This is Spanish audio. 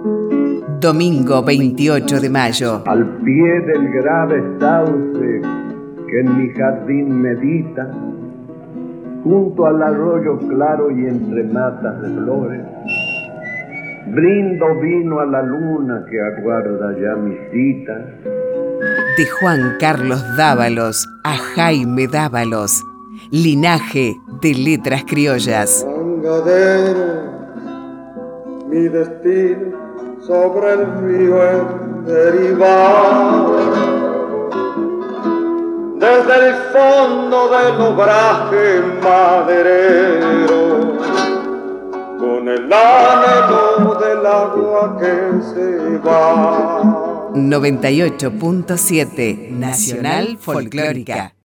Domingo 28 de mayo. Al pie del grave sauce que en mi jardín medita, junto al arroyo claro y entre matas de flores, brindo vino a la luna que aguarda ya mi cita. De Juan Carlos Dávalos a Jaime Dávalos, linaje de letras criollas. Sangadero, mi destino sobre el río en derivado, desde el fondo del obraje maderero, con el anhelo del agua que se va. 98.7 Nacional Folclórica.